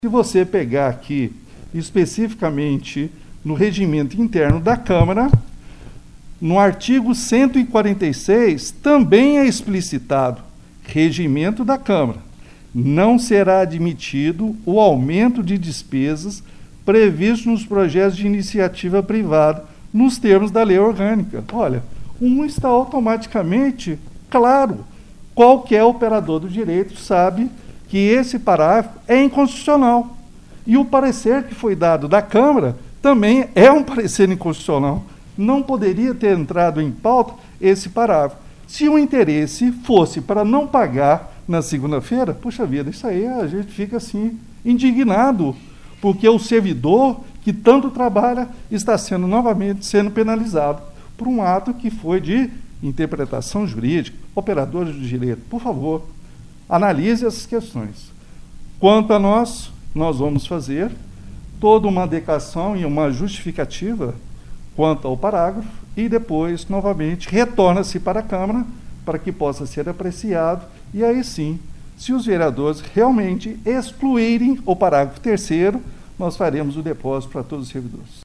Se você pegar aqui, especificamente no regimento interno da Câmara, no artigo 146, também é explicitado: regimento da Câmara. Não será admitido o aumento de despesas previsto nos projetos de iniciativa privada, nos termos da lei orgânica. Olha, está automaticamente claro. Qualquer operador do direito sabe que esse parágrafo é inconstitucional. E o parecer que foi dado da Câmara também é um parecer inconstitucional. Não poderia ter entrado em pauta esse parágrafo. Se o interesse fosse para não pagar na segunda-feira, puxa vida, isso aí a gente fica assim indignado, porque o servidor que tanto trabalha está sendo novamente penalizado por um ato que foi de interpretação jurídica. Operadores do direito, por favor, analise essas questões. Quanto a nós vamos fazer toda uma adequação e uma justificativa quanto ao parágrafo e depois, novamente, retorna-se para a Câmara para que possa ser apreciado e aí sim, se os vereadores realmente excluírem o parágrafo 3º, nós faremos o depósito para todos os servidores.